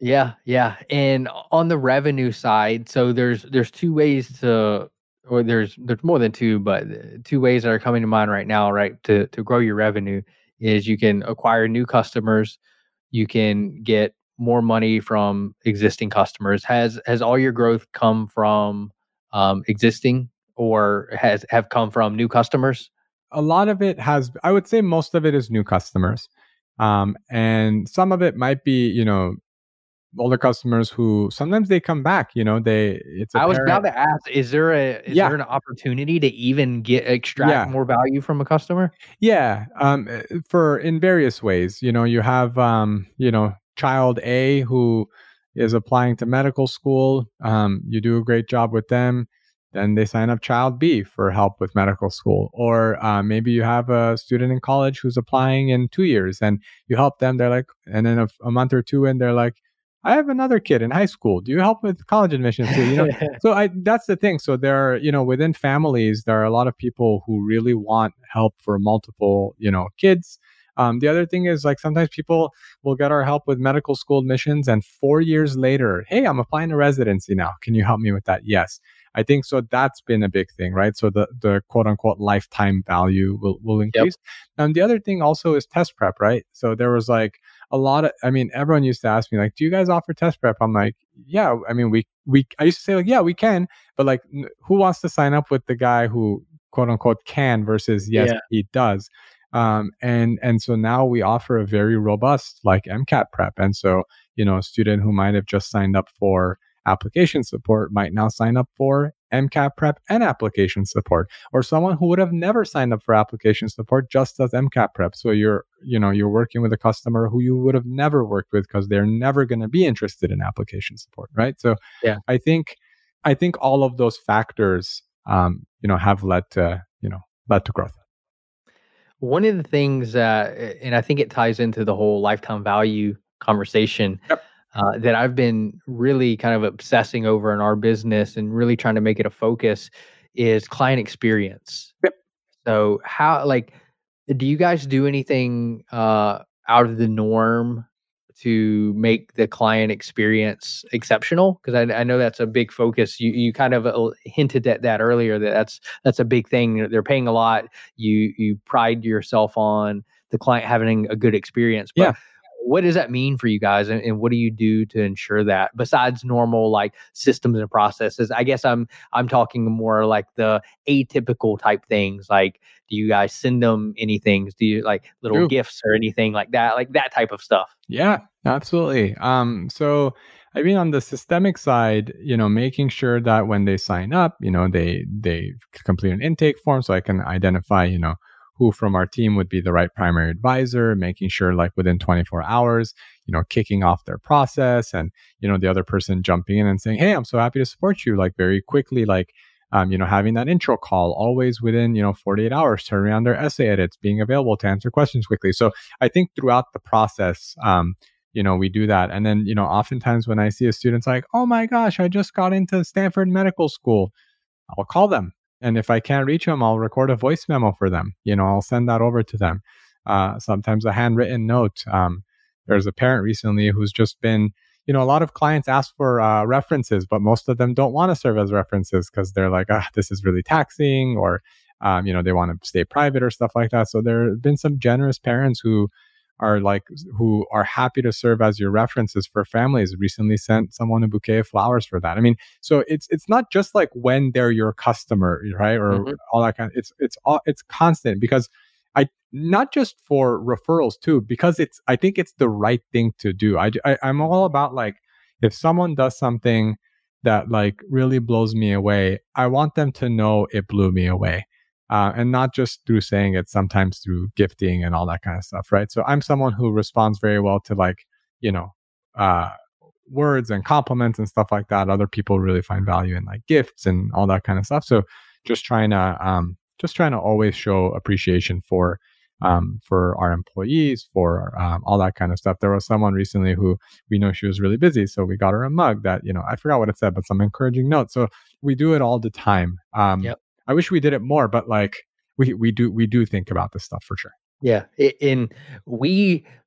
Yeah, yeah. And on the revenue side, so there's there's two ways to, or there's there's more than two, but uh, two ways that are coming to mind right now, right? To to grow your revenue is you can acquire new customers, you can get more money from existing customers. Has has all your growth come from um, existing, or has have come from new customers? A lot of it has, I would say most of it is new customers. Um, and some of it might be, you know, older customers who sometimes they come back, you know, they, it's a I was about parent. to ask, is there a is Yeah. there an opportunity to even get extract Yeah. more value from a customer? Yeah, um, uh, for in various ways. You know, you have um, you know, child A who is applying to medical school. Um, you do a great job with them, then they sign up child B for help with medical school. Or uh, maybe you have a student in college who's applying in two years, and you help them. They're like, and then a, a month or two in, they're like, I have another kid in high school. Do you help with college admissions too? You know, so I that's the thing. So there are, you know, within families, there are a lot of people who really want help for multiple, you know, kids. Um, the other thing is like sometimes people will get our help with medical school admissions, and four years later, hey, I'm applying to residency now. Can you help me with that? Yes. I think so. That's been a big thing, right? So the the quote unquote lifetime value will will Yep. increase. And the other thing also is test prep, right? So there was like a lot of, I mean, everyone used to ask me like, do you guys offer test prep? I'm like, yeah, I mean, we, we, I used to say like, yeah, we can, but like, n- who wants to sign up with the guy who quote unquote can versus yes, Yeah. he does. Um, and, and so now we offer a very robust like MCAT prep. And so, you know, a student who might have just signed up for application support might now sign up for MCAT prep and application support, or someone who would have never signed up for application support just does MCAT prep. So you're, you know, you're working with a customer who you would have never worked with because they're never going to be interested in application support, right? So Yeah. I think, I think all of those factors, um, you know, have led to, you know, led to growth. One of the things that, and I think it ties into the whole lifetime value conversation, Yep. uh, that I've been really kind of obsessing over in our business and really trying to make it a focus is client experience. Yep. So how, like, do you guys do anything uh, out of the norm to make the client experience exceptional? Because I, I know that's a big focus. You you kind of uh, hinted at that earlier. That that's that's a big thing. They're paying a lot. You you pride yourself on the client having a good experience. But Yeah. what does that mean for you guys, and, and what do you do to ensure that besides normal like systems and processes? I guess i'm i'm talking more like the atypical type things. Like, do you guys send them anything? Do you like little True. gifts or anything like that, like that type of stuff? Yeah, absolutely. Um, so I mean, on the systemic side, you know, making sure that when they sign up, you know, they they complete an intake form, so I can identify, you know, who from our team would be the right primary advisor. Making sure, like within twenty-four hours, you know, kicking off their process, and you know, the other person jumping in and saying, "Hey, I'm so happy to support you," like very quickly, like. Um, you know, having that intro call always within, you know, forty-eight hours, turning around their essay edits, being available to answer questions quickly. So I think throughout the process, um, you know, we do that. And then, you know, oftentimes when I see a student's like, oh my gosh, I just got into Stanford Medical School, I'll call them. And if I can't reach them, I'll record a voice memo for them. You know, I'll send that over to them. Uh, sometimes a handwritten note. Um, there's a parent recently who's just been, you know, a lot of clients ask for uh, references, but most of them don't want to serve as references because they're like, ah, this is really taxing, or, um, you know, they want to stay private or stuff like that. So there have been some generous parents who are like, who are happy to serve as your references for families. Recently sent someone a bouquet of flowers for that. I mean, so it's it's not just like when they're your customer, right, or Mhm. all that kind of. It's it's all it's constant, because I, not just for referrals too, because it's, I think it's the right thing to do. I, I I'm all about like, if someone does something that like really blows me away, I want them to know it blew me away. Uh, and not just through saying it, sometimes through gifting and all that kind of stuff, right? So I'm someone who responds very well to like, you know, uh, words and compliments and stuff like that. Other people really find value in like gifts and all that kind of stuff. So just trying to, um, just trying to always show appreciation for, um, for our employees, for um, all that kind of stuff. There was someone recently who we know she was really busy, so we got her a mug that, you know, I forgot what it said, but some encouraging note. So we do it all the time. Um, Yep. I wish we did it more, but like we we do we do think about this stuff for sure. Yeah. I- And we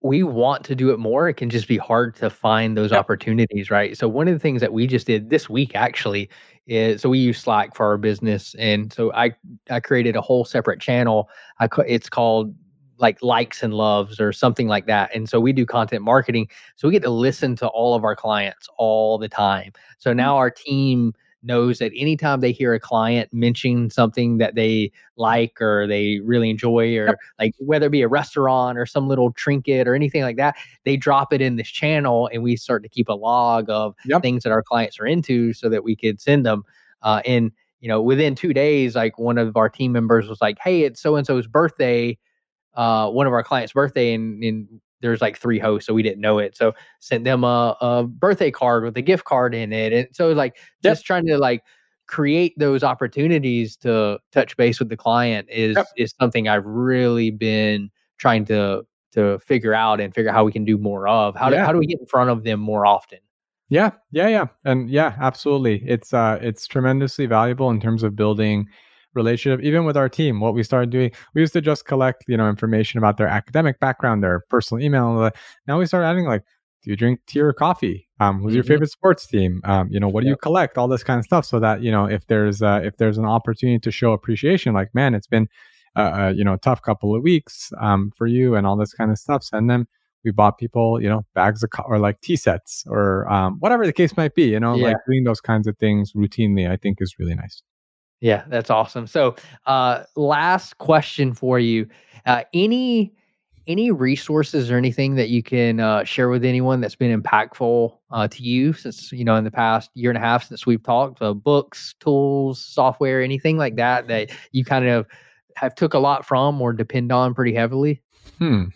we want to do it more. It can just be hard to find those Yep. opportunities, right? So one of the things that we just did this week actually is so we use Slack for our business, and so I I created a whole separate channel. I ca- it's called like likes and loves or something like that. And so we do content marketing. So we get to listen to all of our clients all the time. So Mm. now our team knows that anytime they hear a client mention something that they like or they really enjoy, Yep. or like whether it be a restaurant or some little trinket or anything like that, they drop it in this channel and we start to keep a log of Yep. things that our clients are into so that we could send them. Uh, and, you know, within two days, like one of our team members was like, hey, it's so and so's birthday, uh, one of our clients' birthday, and, and there's like three hosts, so we didn't know it. So sent them a, a birthday card with a gift card in it, and so like Yep. just trying to like create those opportunities to touch base with the client Yep. is is something I've really been trying to to figure out and figure out how we can do more of. How do Yeah. how do we get in front of them more often? Yeah, yeah, yeah. And yeah, absolutely. It's uh it's tremendously valuable in terms of building relationship even with our team. What we started doing, we used to just collect, you know, information about their academic background, their personal email. And all that. Now we started adding like, do you drink tea or coffee? Um, who's your Hmm. favorite sports team? Um, you know, what do you Yep. collect? All this kind of stuff so that, you know, if there's uh if there's an opportunity to show appreciation, like, man, it's been uh, uh you know, a tough couple of weeks um for you and all this kind of stuff, send them. We bought people, you know, bags of co- or like tea sets or um, whatever the case might be. You know, Yeah. like doing those kinds of things routinely, I think is really nice. Yeah, that's awesome. So, uh, last question for you: uh, any any resources or anything that you can uh, share with anyone that's been impactful uh, to you since you know in the past year and a half since we've talked? Uh, books, tools, software, anything like that that you kind of have took a lot from or depend on pretty heavily? Hmm.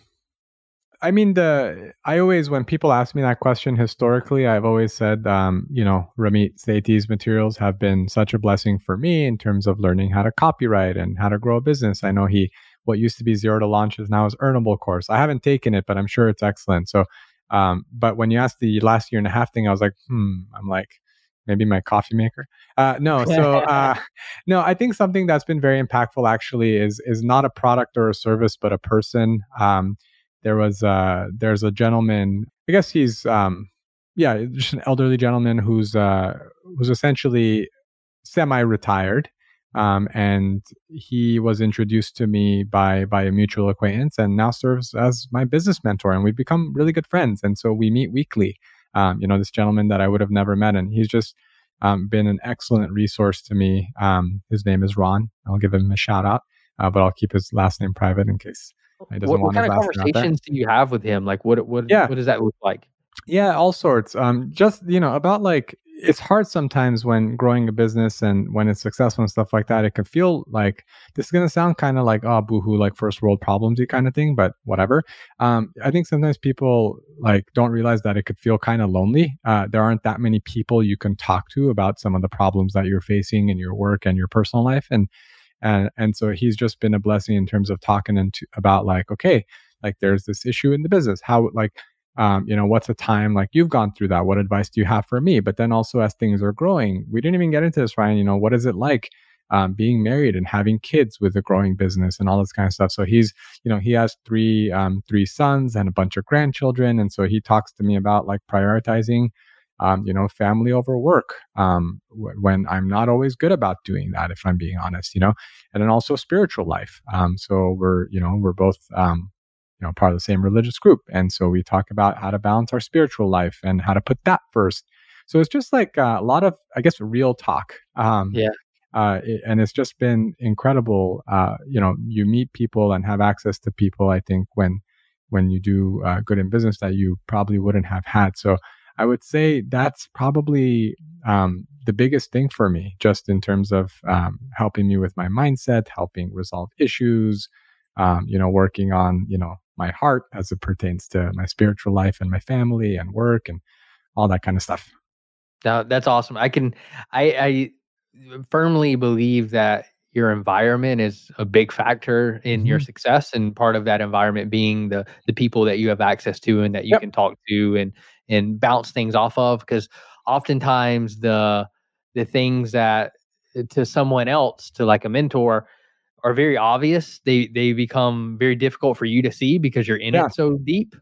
I mean, the I always when people ask me that question historically, I've always said, um, you know, Ramit Sethi's materials have been such a blessing for me in terms of learning how to copyright and how to grow a business. I know he what used to be Zero to Launch is now his Earnable course. I haven't taken it, but I'm sure it's excellent. So, um, but when you asked the last year and a half thing, I was like, hmm, I'm like, maybe my coffee maker. Uh, no, so uh, no, I think something that's been very impactful actually is is not a product or a service, but a person. Um, there was uh there's a gentleman, I guess he's um yeah, just an elderly gentleman who's uh who's essentially semi-retired, um and he was introduced to me by by a mutual acquaintance and now serves as my business mentor, and we've become really good friends, and so we meet weekly. Um you know, this gentleman that I would have never met, and he's just um, been an excellent resource to me. Um his name is Ron. I'll give him a shout out, uh, but I'll keep his last name private in case he doesn't What what want his kind of last name out there. conversations do you have with him? Like, what what Yeah, what does that look like? yeah, all sorts. Um, just, you know, about like it's hard sometimes when growing a business and when it's successful and stuff like that. It can feel like this is gonna sound kind of like, oh, boohoo, like first world problemsy kind of thing, but whatever. Um, I think sometimes people like don't realize that it could feel kind of lonely. Uh, there aren't that many people you can talk to about some of the problems that you're facing in your work and your personal life, and and and so he's just been a blessing in terms of talking into about like, okay, like there's this issue in the business, how like um, you know, what's a time like you've gone through that, what advice do you have for me? But then also as things are growing, we didn't even get into this, Ryan, you know, what is it like um, being married and having kids with a growing business and all this kind of stuff. So he's, you know, he has three um, three sons and a bunch of grandchildren, and so he talks to me about like prioritizing um, you know, family over work, um, w- when I'm not always good about doing that, if I'm being honest, you know, and then also spiritual life. Um, so we're, you know, we're both, um, you know, part of the same religious group. And so we talk about how to balance our spiritual life and how to put that first. So it's just like uh, a lot of, I guess, real talk. Um, Yeah. uh, it- and it's just been incredible. Uh, you know, you meet people and have access to people, I think, when when you do uh, good in business that you probably wouldn't have had. So I would say that's probably um, the biggest thing for me, just in terms of um, helping me with my mindset, helping resolve issues, um, you know, working on, you know, my heart as it pertains to my spiritual life and my family and work and all that kind of stuff. No, that's awesome. I can I I firmly believe that your environment is a big factor in your Hmm. success, and part of that environment being the the people that you have access to and that you Yep. can talk to and and bounce things off of. Because oftentimes the the things that uh, to someone else, to like a mentor, are very obvious. They they become very difficult for you to see because you're in Yeah. it so deep.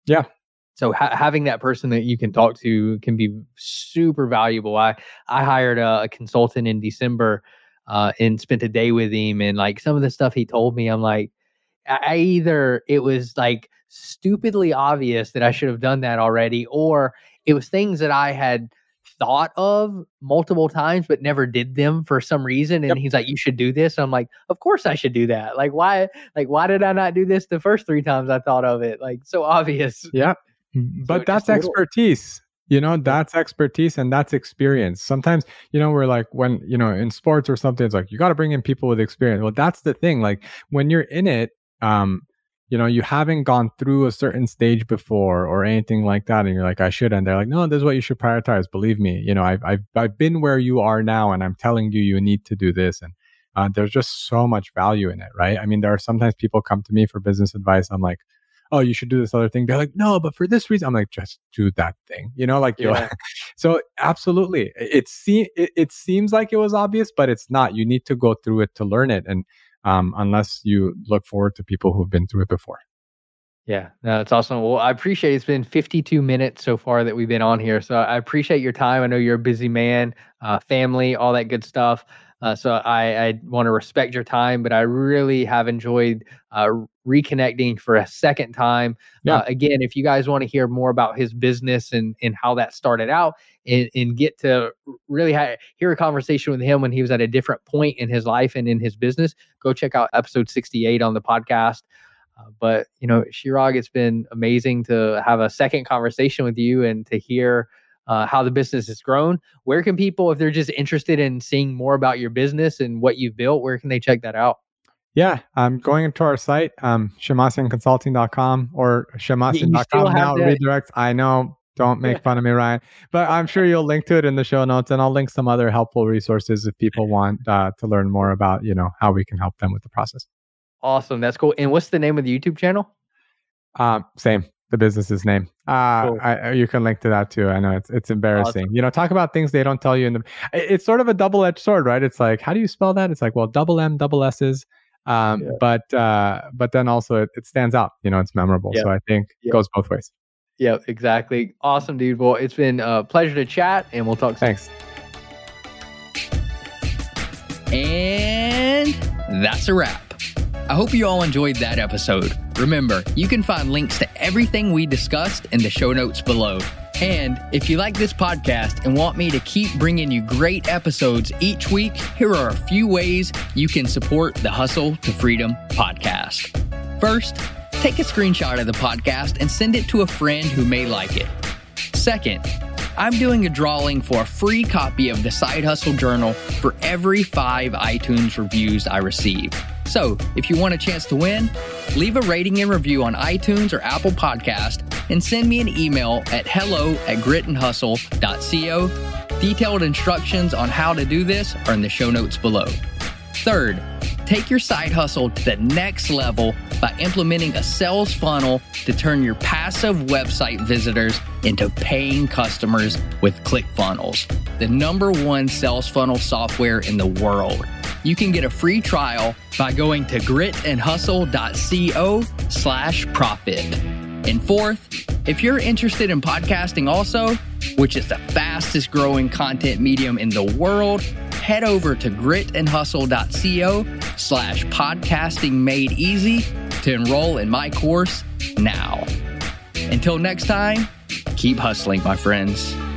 Yeah. So ha- having that person that you can talk to can be super valuable. I, I hired a, a consultant in December uh, and spent a day with him. And like some of the stuff he told me, I'm like, I, I either it was like stupidly obvious that I should have done that already, or it was things that I had thought of multiple times but never did them for some reason. And yep. he's like, you should do this. I'm like, of course I should do that. Like why like why did I not do this the first three times I thought of it? Like so obvious. Yeah. But so that's expertise. You know, that's expertise and that's experience. Sometimes, you know, we're like when, you know, in sports or something, it's like you got to bring in people with experience. Well, that's the thing. Like when you're in it, um, you know, you haven't gone through a certain stage before or anything like that. And you're like, I should. And they're like, no, this is what you should prioritize. Believe me, you know, I've, I've, I've been where you are now and I'm telling you, you need to do this. And uh, there's just so much value in it, right? I mean, there are sometimes people come to me for business advice. I'm like, oh, you should do this other thing. They're like, no, but for this reason, I'm like, just do that thing, you know, like, yeah. So absolutely. It, se- it, it seems like it was obvious, but it's not. You need to go through it to learn it. And um, unless you look forward to people who've been through it before. Yeah, no, it's awesome. Well, I appreciate it. It's been fifty-two minutes so far that we've been on here. So I appreciate your time. I know you're a busy man, uh, family, all that good stuff. Uh, so I, I want to respect your time, but I really have enjoyed uh, reconnecting for a second time. Yeah. Uh, again, if you guys want to hear more about his business and, and how that started out and, and get to really ha- hear a conversation with him when he was at a different point in his life and in his business, go check out episode sixty-eight on the podcast. Uh, but, you know, Chirag, it's been amazing to have a second conversation with you and to hear Uh, how the business has grown. Where can people, if they're just interested in seeing more about your business and what you've built, where can they check that out? Yeah, I'm um, going into our site, um, shemasian consulting dot com or shemasian dot com now that redirects. I know, don't make fun of me, Ryan, but I'm sure you'll link to it in the show notes, and I'll link some other helpful resources if people want uh, to learn more about, you know, how we can help them with the process. Awesome, that's cool. And what's the name of the YouTube channel? Um, same. The business's name. Uh, cool. I, you can link to that too. I know it's it's embarrassing. Awesome. You know, talk about things they don't tell you in the. It's sort of a double-edged sword, right? It's like, how do you spell that? It's like, well, double M, double S's, um, yeah. but uh, but then also it, it stands out. You know, it's memorable. Yeah. So I think yeah. it goes both ways. Yeah, exactly. Awesome, dude. Well, it's been a pleasure to chat, and we'll talk soon. Thanks. And that's a wrap. I hope you all enjoyed that episode. Remember, you can find links to everything we discussed in the show notes below. And if you like this podcast and want me to keep bringing you great episodes each week, here are a few ways you can support the Hustle to Freedom podcast. First, take a screenshot of the podcast and send it to a friend who may like it. Second, I'm doing a drawing for a free copy of the Side Hustle Journal for every five iTunes reviews I receive. So, if you want a chance to win, leave a rating and review on iTunes or Apple Podcast and send me an email at hello at grit and hustle dot co. Detailed instructions on how to do this are in the show notes below. Third, take your side hustle to the next level by implementing a sales funnel to turn your passive website visitors into paying customers with ClickFunnels, the number one sales funnel software in the world. You can get a free trial by going to grit and hustle dot co slash profit. And fourth, if you're interested in podcasting also, which is the fastest growing content medium in the world, head over to grit and hustle dot co slash podcasting made easy to enroll in my course now. Until next time, keep hustling, my friends.